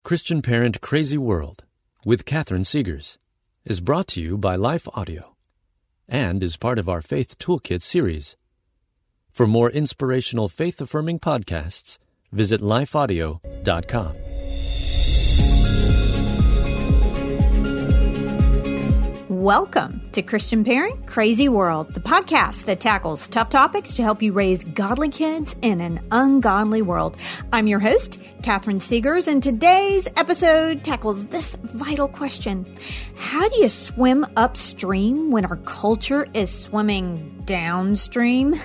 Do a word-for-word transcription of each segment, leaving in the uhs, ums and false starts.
Christian Parent Crazy World with Catherine Segars is brought to you by Life Audio and is part of our Faith Toolkit series. For more inspirational faith-affirming podcasts, visit life audio dot com. Welcome to Christian Parent Crazy World, the podcast that tackles tough topics to help you raise godly kids in an ungodly world. I'm your host, Catherine Segars, and today's episode tackles this vital question. How do you swim upstream when our culture is swimming downstream?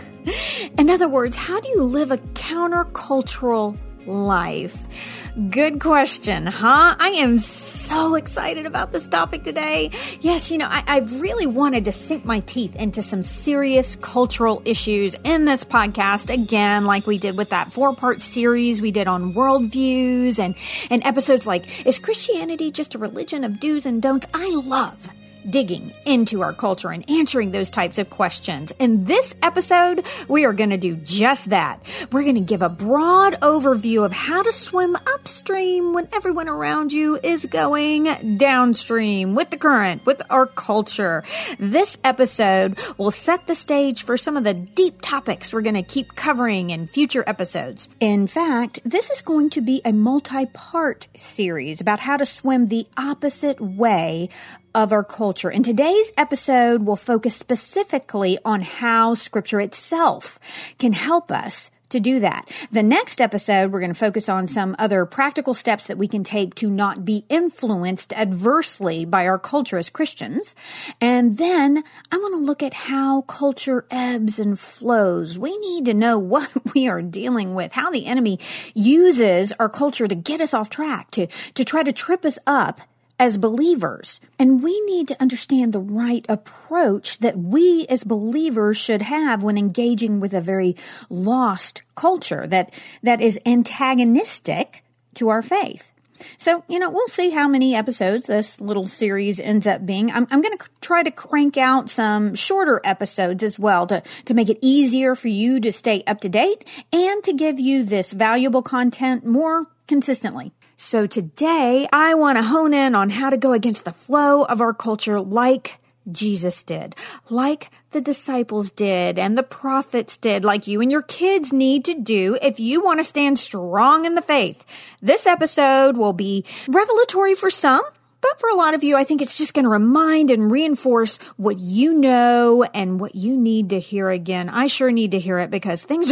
In other words, how do you live a countercultural life? Good question, huh? I am so excited about this topic today. Yes, you know, I, I've really wanted to sink my teeth into some serious cultural issues in this podcast, again, like we did with that four-part series we did on worldviews and, and episodes like, is Christianity just a religion of do's and don'ts? I love digging into our culture and answering those types of questions. In this episode, we are going to do just that. We're going to give a broad overview of how to swim upstream when everyone around you is going downstream with the current, with our culture. This episode will set the stage for some of the deep topics we're going to keep covering in future episodes. In fact, this is going to be a multi-part series about how to swim the opposite way of our culture. And today's episode will focus specifically on how Scripture itself can help us to do that. The next episode, we're going to focus on some other practical steps that we can take to not be influenced adversely by our culture as Christians. And then I want to look at how culture ebbs and flows. We need to know what we are dealing with, how the enemy uses our culture to get us off track, to, to try to trip us up as believers. And we need to understand the right approach that we as believers should have when engaging with a very lost culture that, that is antagonistic to our faith. So, you know, we'll see how many episodes this little series ends up being. I'm, I'm going to try to crank out some shorter episodes as well to, to make it easier for you to stay up to date and to give you this valuable content more consistently. So today, I want to hone in on how to go against the flow of our culture like Jesus did, like the disciples did, and the prophets did, like you and your kids need to do if you want to stand strong in the faith. This episode will be revelatory for some, but for a lot of you, I think it's just going to remind and reinforce what you know and what you need to hear again. I sure need to hear it because things are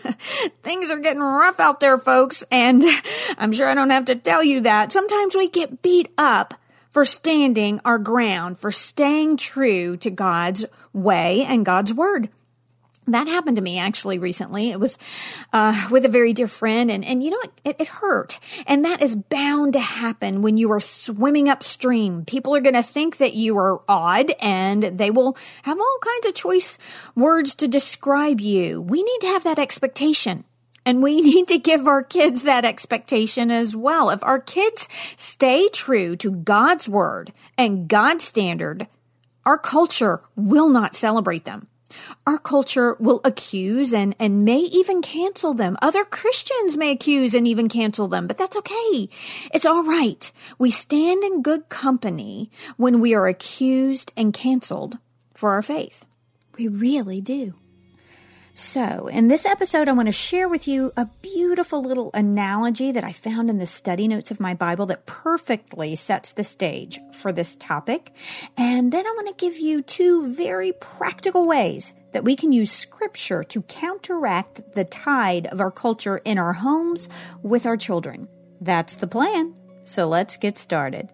things are getting rough out there, folks. And I'm sure I don't have to tell you that. Sometimes we get beat up for standing our ground, for staying true to God's way and God's word. That happened to me actually recently. It was uh with a very dear friend, and, and you know, it, it hurt. And that is bound to happen when you are swimming upstream. People are going to think that you are odd, and they will have all kinds of choice words to describe you. We need to have that expectation. And we need to give our kids that expectation as well. If our kids stay true to God's word and God's standard, our culture will not celebrate them. Our culture will accuse and, and may even cancel them. Other Christians may accuse and even cancel them, but that's okay. It's all right. We stand in good company when we are accused and canceled for our faith. We really do. So, in this episode, I want to share with you a beautiful little analogy that I found in the study notes of my Bible that perfectly sets the stage for this topic. And then I want to give you two very practical ways that we can use Scripture to counteract the tide of our culture in our homes with our children. That's the plan. So let's get started.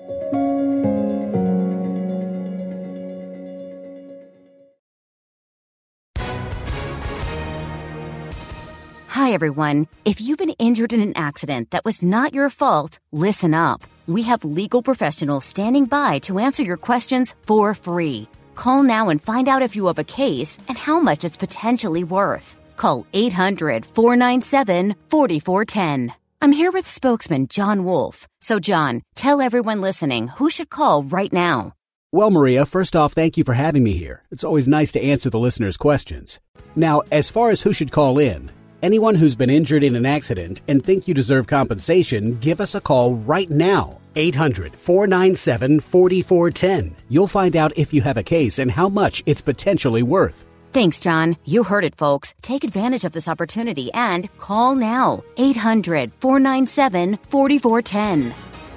Hi, everyone. If you've been injured in an accident that was not your fault, listen up. We have legal professionals standing by to answer your questions for free. Call now and find out if you have a case and how much it's potentially worth. Call eight hundred, four nine seven, four four one zero. I'm here with spokesman John Wolf. So, John, tell everyone listening who should call right now. Well, Maria, first off, thank you for having me here. It's always nice to answer the listeners' questions. Now, as far as who should call in, Anyone who's been injured in an accident and think you deserve compensation, give us a call right now. eight hundred, four nine seven, four four one zero. You'll find out if you have a case and how much it's potentially worth. Thanks, John. You heard it, folks. Take advantage of this opportunity and call now. eight hundred, four nine seven, four four one zero.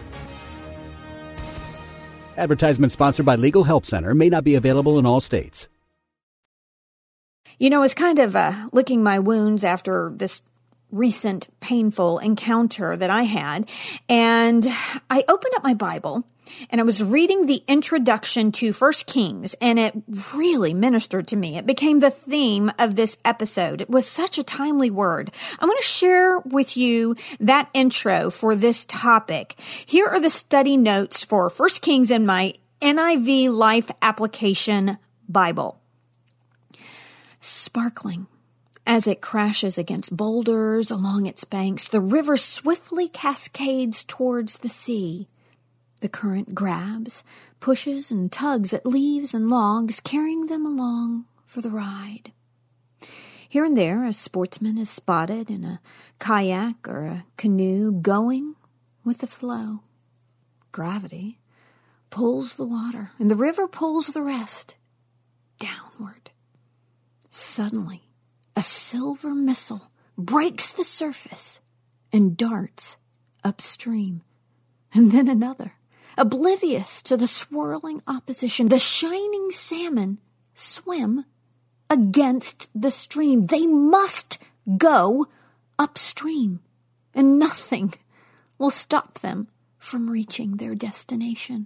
Advertisement sponsored by Legal Help Center. May not be available in all states. You know, I was kind of uh, licking my wounds after this recent painful encounter that I had, and I opened up my Bible, and I was reading the introduction to First Kings, and it really ministered to me. It became the theme of this episode. It was such a timely word. I want to share with you that intro for this topic. Here are the study notes for First Kings in my N I V Life Application Bible. Sparkling as it crashes against boulders along its banks, the river swiftly cascades towards the sea. The current grabs, pushes, and tugs at leaves and logs, carrying them along for the ride. Here and there, a sportsman is spotted in a kayak or a canoe going with the flow. Gravity pulls the water, and the river pulls the rest downward. Suddenly, a silver missile breaks the surface and darts upstream. And then another, oblivious to the swirling opposition. The shining salmon swim against the stream. They must go upstream, and nothing will stop them from reaching their destination.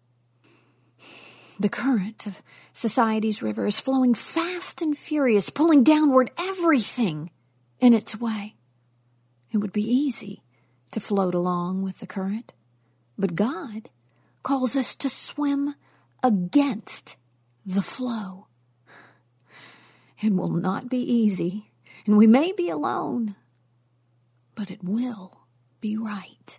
The current of society's river is flowing fast and furious, pulling downward everything in its way. It would be easy to float along with the current, but God calls us to swim against the flow. It will not be easy, and we may be alone, but it will be right.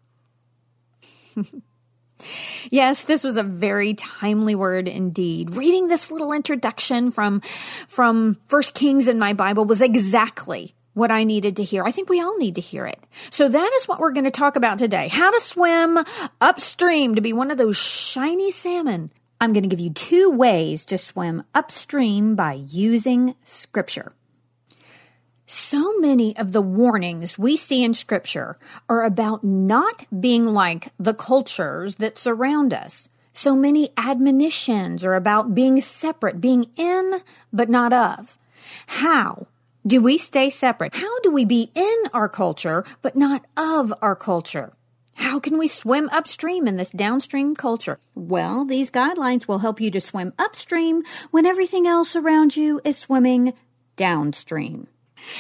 Yes, this was a very timely word indeed. Reading this little introduction from, from First Kings in my Bible was exactly what I needed to hear. I think we all need to hear it. So that is what we're going to talk about today. How to swim upstream to be one of those shiny salmon. I'm going to give you two ways to swim upstream by using Scripture. So many of the warnings we see in Scripture are about not being like the cultures that surround us. So many admonitions are about being separate, being in but not of. How do we stay separate? How do we be in our culture but not of our culture? How can we swim upstream in this downstream culture? Well, these guidelines will help you to swim upstream when everything else around you is swimming downstream.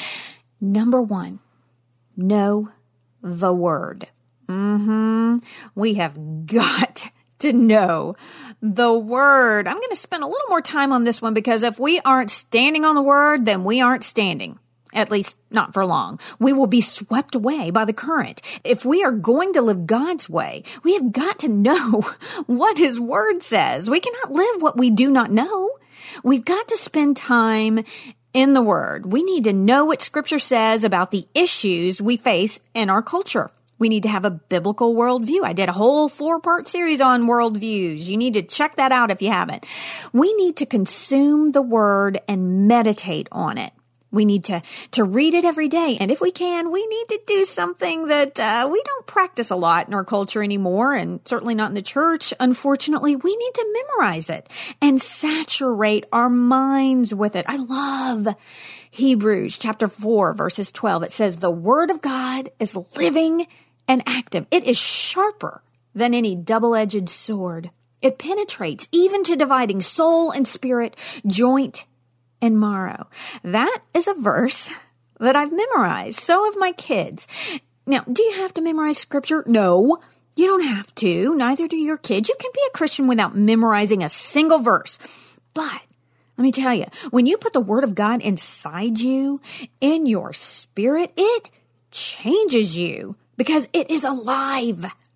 Number one, know the word. Mm-hmm. We have got to know the word. I'm going to spend a little more time on this one because if we aren't standing on the word, then we aren't standing. At least not for long. We will be swept away by the current. If we are going to live God's way, we have got to know what His word says. We cannot live what we do not know. We've got to spend time in the Word. We need to know what Scripture says about the issues we face in our culture. We need to have a biblical worldview. I did a whole four-part series on worldviews. You need to check that out if you haven't. We need to consume the Word and meditate on it. We need to, to read it every day. And if we can, we need to do something that uh, we don't practice a lot in our culture anymore, and certainly not in the church. Unfortunately, we need to memorize it and saturate our minds with it. I love Hebrews chapter four, verses twelve. It says, the word of God is living and active. It is sharper than any double-edged sword. It penetrates even to dividing soul and spirit, joint and marrow. That is a verse that I've memorized. So have my kids. Now, do you have to memorize Scripture? No, you don't have to. Neither do your kids. You can be a Christian without memorizing a single verse. But let me tell you, when you put the Word of God inside you, in your spirit, it changes you because it is alive.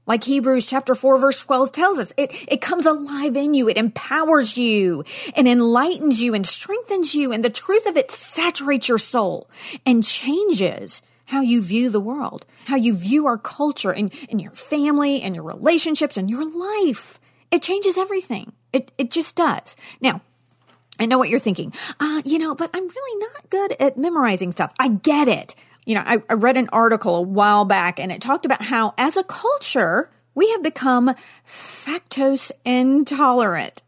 Like Hebrews chapter four, verse twelve tells us, it, it comes alive in you. It empowers you and enlightens you and strengthens you. And the truth of it saturates your soul and changes how you view the world, how you view our culture and, and your family and your relationships and your life. It changes everything. It, it just does. Now, I know what you're thinking. Uh, you know, but I'm really not good at memorizing stuff. I get it. You know, I, I read an article a while back and it talked about how as a culture, we have become lactose intolerant.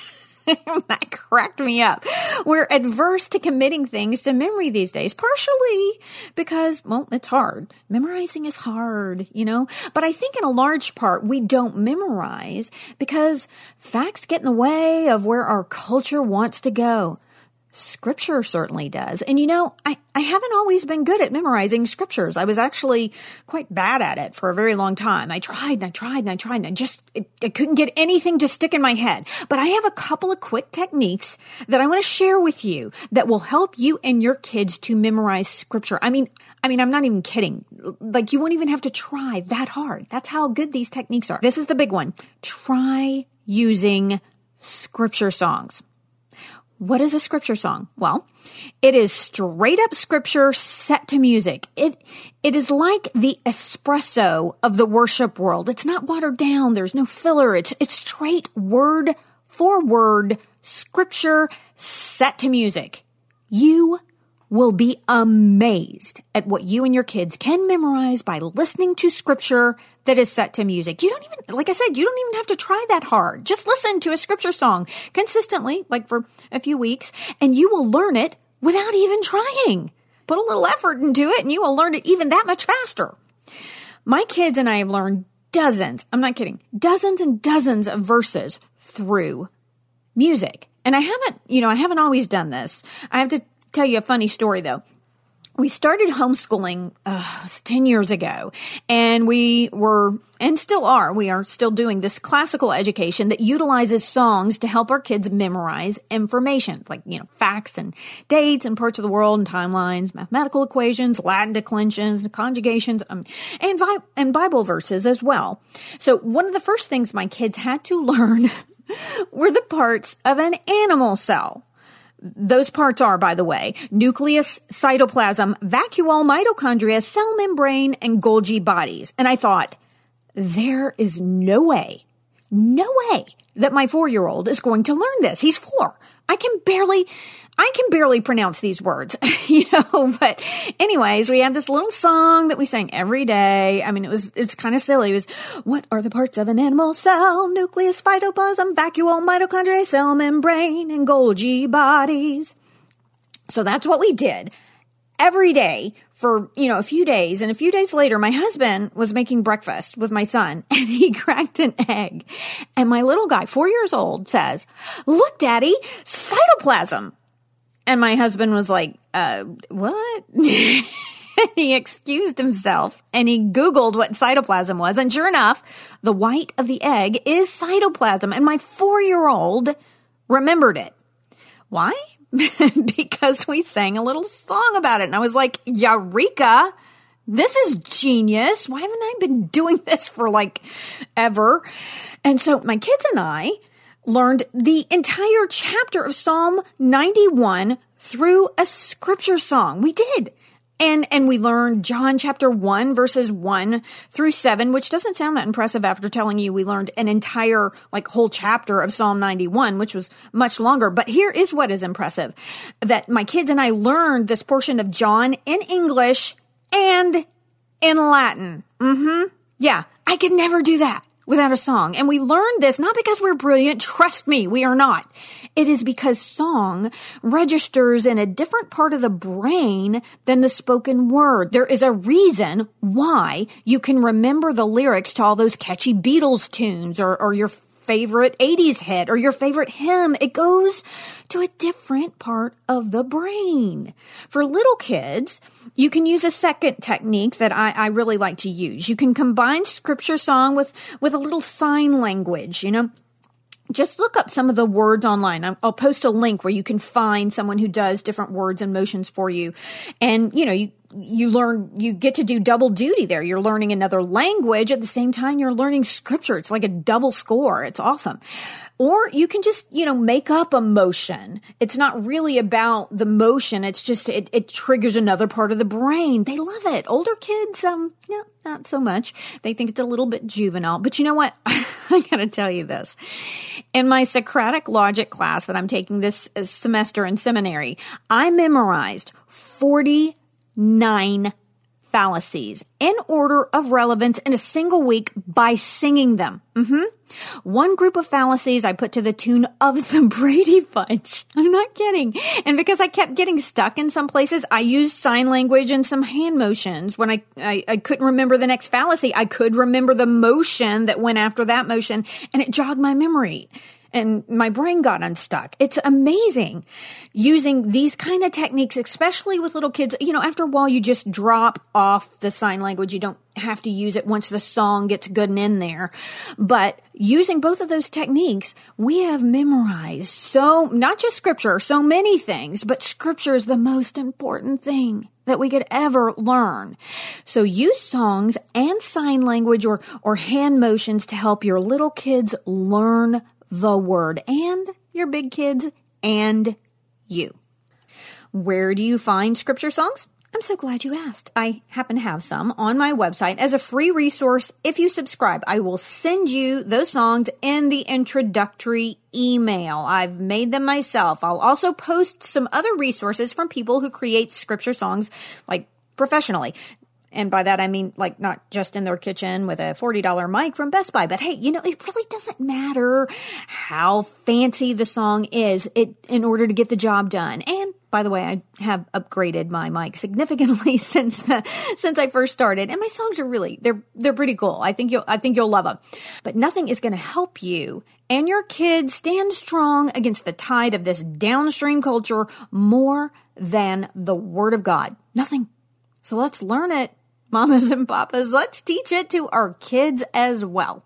That cracked me up. We're adverse to committing things to memory these days, partially because, well, it's hard. Memorizing is hard, you know, but I think in a large part, we don't memorize because facts get in the way of where our culture wants to go. Scripture certainly does. And you know, I, I haven't always been good at memorizing scriptures. I was actually quite bad at it for a very long time. I tried and I tried and I tried and I just, it, I couldn't get anything to stick in my head. But I have a couple of quick techniques that I want to share with you that will help you and your kids to memorize scripture. I mean, I mean, I'm not even kidding. Like you won't even have to try that hard. That's how good these techniques are. This is the big one. Try using scripture songs. What is a scripture song? Well, it is straight up scripture set to music. It, it is like the espresso of the worship world. It's not watered down. There's no filler. It's, it's straight word for word scripture set to music. You will be amazed at what you and your kids can memorize by listening to scripture that is set to music. You don't even, like I said, you don't even have to try that hard. Just listen to a scripture song consistently, like for a few weeks, and you will learn it without even trying. Put a little effort into it and you will learn it even that much faster. My kids and I have learned dozens, I'm not kidding, dozens and dozens of verses through music. And I haven't, you know, I haven't always done this. I have to tell you a funny story though. We started homeschooling uh, ten years ago, and we were, and still are, we are still doing this classical education that utilizes songs to help our kids memorize information, like, you know, facts and dates and parts of the world and timelines, mathematical equations, Latin declensions, conjugations, um, and, vi- and Bible verses as well. So one of the first things my kids had to learn were the parts of an animal cell. Those parts are, by the way, nucleus, cytoplasm, vacuole, mitochondria, cell membrane, and Golgi bodies. And I thought, there is no way, no way that my four-year-old is going to learn this. He's four. I can barely, I can barely pronounce these words, you know, but anyways, we had this little song that we sang every day. I mean, it was, it's kind of silly. It was, what are the parts of an animal cell? Nucleus, cytoplasm, vacuole, mitochondria, cell membrane, and Golgi bodies. So that's what we did every day for, you know, a few days. And a few days later, my husband was making breakfast with my son and he cracked an egg. And my little guy, four years old, says, "Look, Daddy, cytoplasm." And my husband was like, uh, what? He excused himself and he Googled what cytoplasm was. And sure enough, the white of the egg is cytoplasm. And my four-year-old remembered it. Why? Because we sang a little song about it. And I was like, Eureka, this is genius. Why haven't I been doing this for like ever? And so my kids and I learned the entire chapter of Psalm ninety-one through a scripture song. We did. And, and we learned John chapter one, verses one through seven, which doesn't sound that impressive after telling you we learned an entire, like, whole chapter of Psalm ninety-one, which was much longer. But here is what is impressive, that my kids and I learned this portion of John in English and in Latin. Mm-hmm. Yeah, I could never do that without a song. And we learned this not because we're brilliant. Trust me, we are not. It is because song registers in a different part of the brain than the spoken word. There is a reason why you can remember the lyrics to all those catchy Beatles tunes or, or your favorite eighties hit or your favorite hymn. It goes to a different part of the brain. For little kids, you can use a second technique that I, I really like to use. You can combine scripture song with, with a little sign language, you know. Just look up some of the words online. I'll post a link where you can find someone who does different words and motions for you. And, you know, you you learn, you get to do double duty there. You're learning another language at the same time you're learning scripture. It's like a double score. It's awesome. Or you can just, you know, make up a motion. It's not really about the motion. It's just, it, it triggers another part of the brain. They love it. Older kids, um, no, not so much. They think it's a little bit juvenile. But you know what? I gotta tell you this. In my Socratic logic class that I'm taking this semester in seminary, I memorized forty-nine fallacies in order of relevance in a single week by singing them. Mm-hmm. One group of fallacies I put to the tune of the Brady Bunch. I'm not kidding. And because I kept getting stuck in some places, I used sign language and some hand motions. When I, I, I couldn't remember the next fallacy, I could remember the motion that went after that motion, and it jogged my memory. And my brain got unstuck. It's amazing using these kind of techniques, especially with little kids. You know, after a while, you just drop off the sign language. You don't have to use it once the song gets good and in there. But using both of those techniques, we have memorized so, not just scripture, so many things, but scripture is the most important thing that we could ever learn. So use songs and sign language or, or hand motions to help your little kids learn the word, and your big kids, and you. Where do you find scripture songs? I'm so glad you asked. I happen to have some on my website as a free resource. If you subscribe, I will send you those songs in the introductory email. I've made them myself. I'll also post some other resources from people who create scripture songs, like professionally. And by that, I mean, like, not just in their kitchen with a forty dollars mic from Best Buy, but hey, you know, it really doesn't matter how fancy the song is it in order to get the job done. And by the way, I have upgraded my mic significantly since the, since I first started. And my songs are really, they're, they're pretty cool. I think you'll, I think you'll love them. But nothing is going to help you and your kids stand strong against the tide of this downstream culture more than the Word of God. Nothing. So let's learn it. Mamas and papas, let's teach it to our kids as well.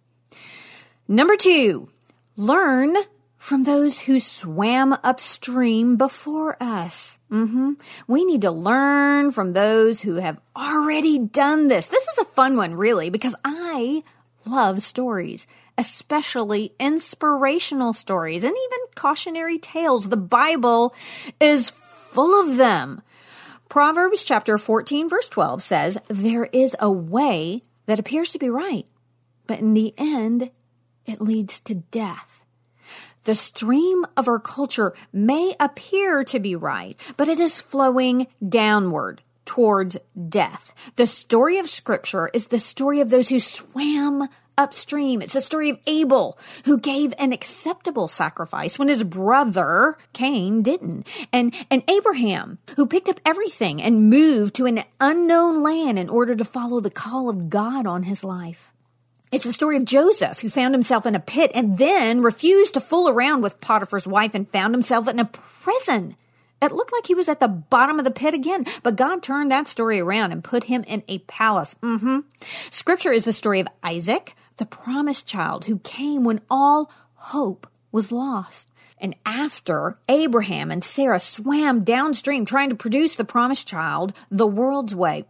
Number two, learn from those who swam upstream before us. Mm-hmm. We need to learn from those who have already done this. This is a fun one, really, because I love stories, especially inspirational stories and even cautionary tales. The Bible is full of them. Proverbs chapter fourteen, verse twelve says, there is a way that appears to be right, but in the end, it leads to death. The stream of our culture may appear to be right, but it is flowing downward towards death. The story of Scripture is the story of those who swam upstream. It's the story of Abel, who gave an acceptable sacrifice when his brother Cain didn't. And, and Abraham, who picked up everything and moved to an unknown land in order to follow the call of God on his life. It's the story of Joseph, who found himself in a pit and then refused to fool around with Potiphar's wife and found himself in a prison. It looked like he was at the bottom of the pit again, but God turned that story around and put him in a palace. Mm-hmm. Scripture is the story of Isaac, the promised child who came when all hope was lost. And after Abraham and Sarah swam downstream trying to produce the promised child the world's way,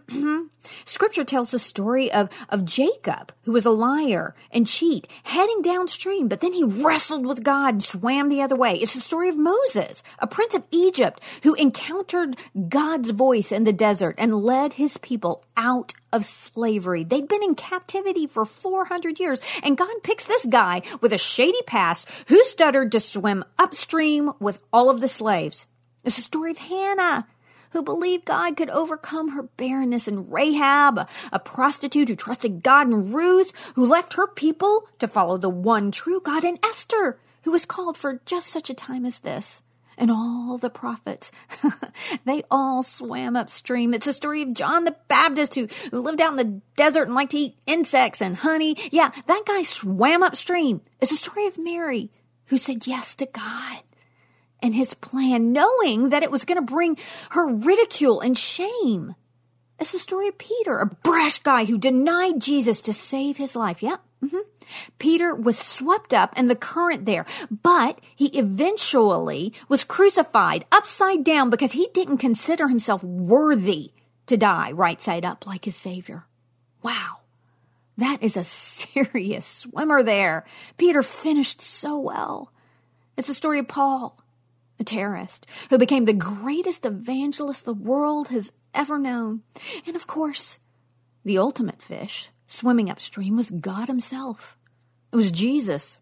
Scripture tells the story of, of Jacob, who was a liar and cheat, heading downstream, but then he wrestled with God and swam the other way. It's the story of Moses, a prince of Egypt, who encountered God's voice in the desert and led his people out of slavery. They'd been in captivity for four hundred years, and God picks this guy with a shady past who stuttered to swim upstream with all of the slaves. It's the story of Hannah, who believed God could overcome her barrenness, and Rahab, a, a prostitute who trusted God, and Ruth, who left her people to follow the one true God, and Esther, who was called for just such a time as this. And all the prophets, they all swam upstream. It's a story of John the Baptist who, who lived out in the desert and liked to eat insects and honey. Yeah, that guy swam upstream. It's a story of Mary who said yes to God and his plan, knowing that it was going to bring her ridicule and shame. It's the story of Peter, a brash guy who denied Jesus to save his life. Yep, Mm-hmm. Peter was swept up in the current there, but he eventually was crucified upside down because he didn't consider himself worthy to die right side up like his Savior. Wow. That is a serious swimmer there. Peter finished so well. It's the story of Paul, a terrorist who became the greatest evangelist the world has ever known. And of course, the ultimate fish swimming upstream was God himself. It was Jesus.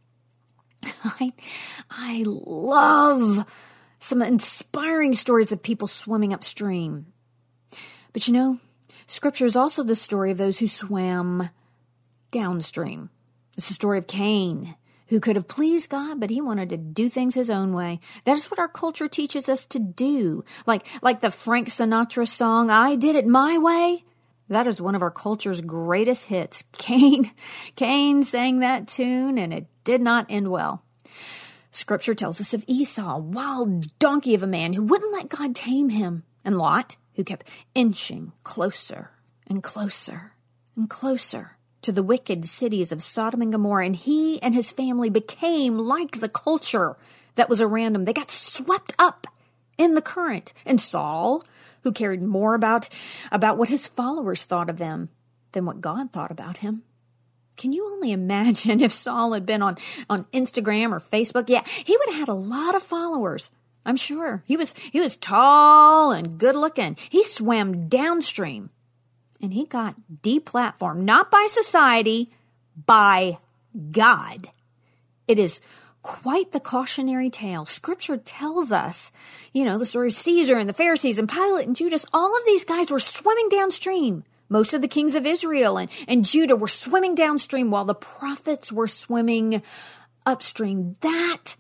I, I love some inspiring stories of people swimming upstream. But you know, Scripture is also the story of those who swam downstream. It's the story of Cain, who could have pleased God, but he wanted to do things his own way. That is what our culture teaches us to do. Like, like the Frank Sinatra song, I Did It My Way. That is one of our culture's greatest hits. Cain, Cain sang that tune, and it did not end well. Scripture tells us of Esau, a wild donkey of a man who wouldn't let God tame him, and Lot, who kept inching closer and closer and closer to the wicked cities of Sodom and Gomorrah, and he and his family became like the culture that was around him. They got swept up in the current. And Saul, who cared more about, about what his followers thought of them than what God thought about him. Can you only imagine if Saul had been on, on Instagram or Facebook? Yeah, he would have had a lot of followers. I'm sure. He was, he was tall and good looking. He swam downstream. And he got deplatformed, not by society, by God. It is quite the cautionary tale. Scripture tells us, you know, the story of Caesar and the Pharisees and Pilate and Judas. All of these guys were swimming downstream. Most of the kings of Israel and, and Judah were swimming downstream while the prophets were swimming upstream. That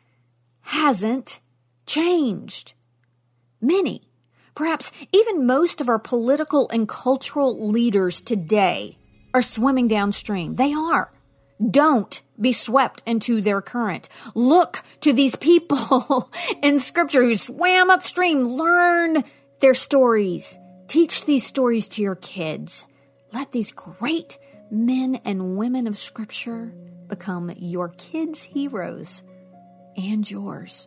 hasn't changed. Many, perhaps even most of our political and cultural leaders today are swimming downstream. They are. Don't be swept into their current. Look to these people in Scripture who swam upstream. Learn their stories. Teach these stories to your kids. Let these great men and women of Scripture become your kids' heroes and yours.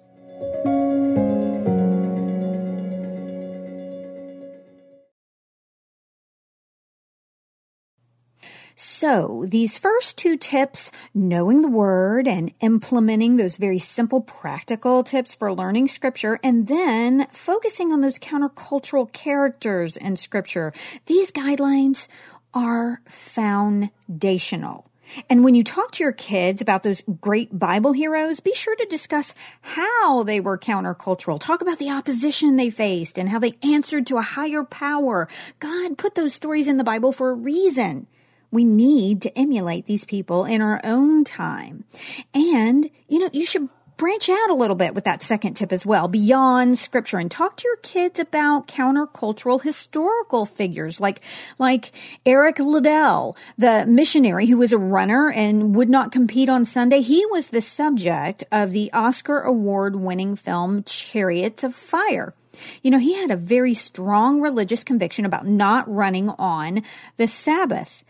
So these first two tips, knowing the Word and implementing those very simple practical tips for learning Scripture, and then focusing on those countercultural characters in Scripture, these guidelines are foundational. And when you talk to your kids about those great Bible heroes, be sure to discuss how they were countercultural. Talk about the opposition they faced and how they answered to a higher power. God put those stories in the Bible for a reason. We need to emulate these people in our own time. And, you know, you should branch out a little bit with that second tip as well, beyond Scripture, and talk to your kids about countercultural historical figures like, like Eric Liddell, the missionary who was a runner and would not compete on Sunday. He was the subject of the Oscar award-winning film Chariots of Fire. You know, he had a very strong religious conviction about not running on the Sabbath.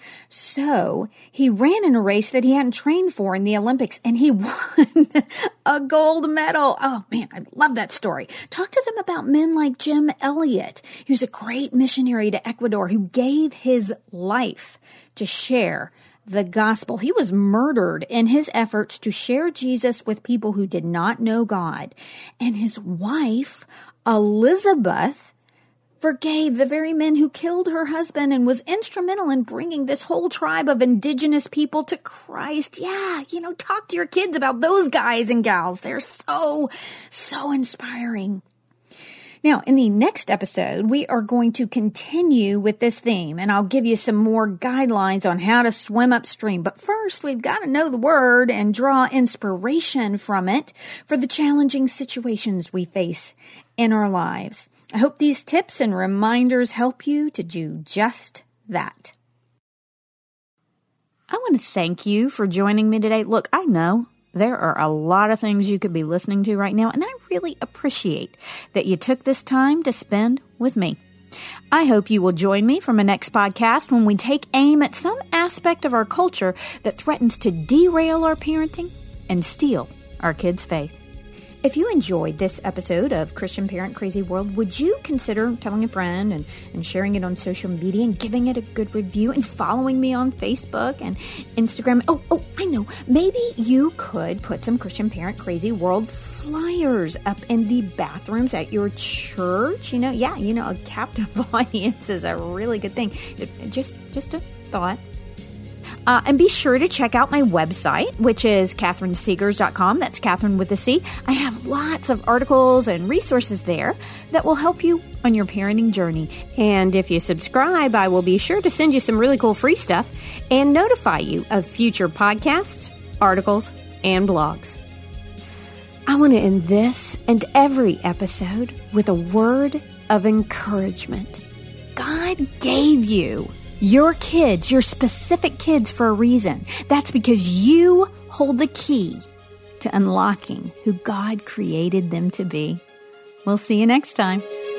So he ran in a race that he hadn't trained for in the Olympics, and he won a gold medal. Oh, man, I love that story. Talk to them about men like Jim Elliot, who's a great missionary to Ecuador who gave his life to share the gospel. He was murdered in his efforts to share Jesus with people who did not know God. And his wife, Elizabeth, forgave the very men who killed her husband and was instrumental in bringing this whole tribe of indigenous people to Christ. Yeah, you know, talk to your kids about those guys and gals. They're so, so inspiring. Now, in the next episode, we are going to continue with this theme, and I'll give you some more guidelines on how to swim upstream. But first, we've got to know the Word and draw inspiration from it for the challenging situations we face in our lives. I hope these tips and reminders help you to do just that. I want to thank you for joining me today. Look, I know there are a lot of things you could be listening to right now, and I really appreciate that you took this time to spend with me. I hope you will join me for my next podcast when we take aim at some aspect of our culture that threatens to derail our parenting and steal our kids' faith. If you enjoyed this episode of Christian Parent Crazy World, would you consider telling a friend and, and sharing it on social media and giving it a good review and following me on Facebook and Instagram? Oh, oh, I know. Maybe you could put some Christian Parent Crazy World flyers up in the bathrooms at your church. You know, yeah, you know, a captive audience is a really good thing. It, just, just a thought. Uh, and be sure to check out my website, which is Catherine Segars dot com. That's Catherine with a C. I have lots of articles and resources there that will help you on your parenting journey. And if you subscribe, I will be sure to send you some really cool free stuff and notify you of future podcasts, articles, and blogs. I want to end this and every episode with a word of encouragement. God gave you your kids, your specific kids, for a reason. That's because you hold the key to unlocking who God created them to be. We'll see you next time.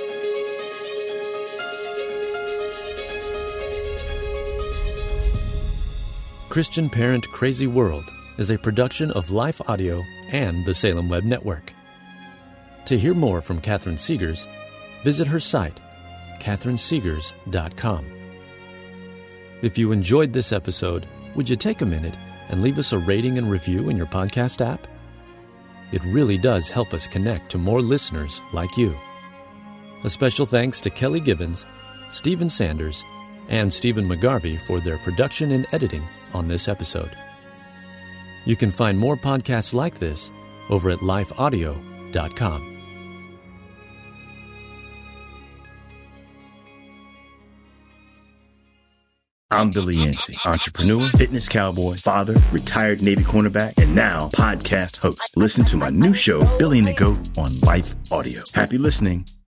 Christian Parent Crazy World is a production of Life Audio and the Salem Web Network. To hear more from Catherine Segars, visit her site, Catherine Segars dot com. If you enjoyed this episode, would you take a minute and leave us a rating and review in your podcast app? It really does help us connect to more listeners like you. A special thanks to Kelly Gibbons, Stephen Sanders, and Stephen McGarvey for their production and editing on this episode. You can find more podcasts like this over at life audio dot com. I'm Billy Yancey, entrepreneur, fitness cowboy, father, retired Navy cornerback, and now podcast host. Listen to my new show, Billy and the Goat, on Life Audio. Happy listening.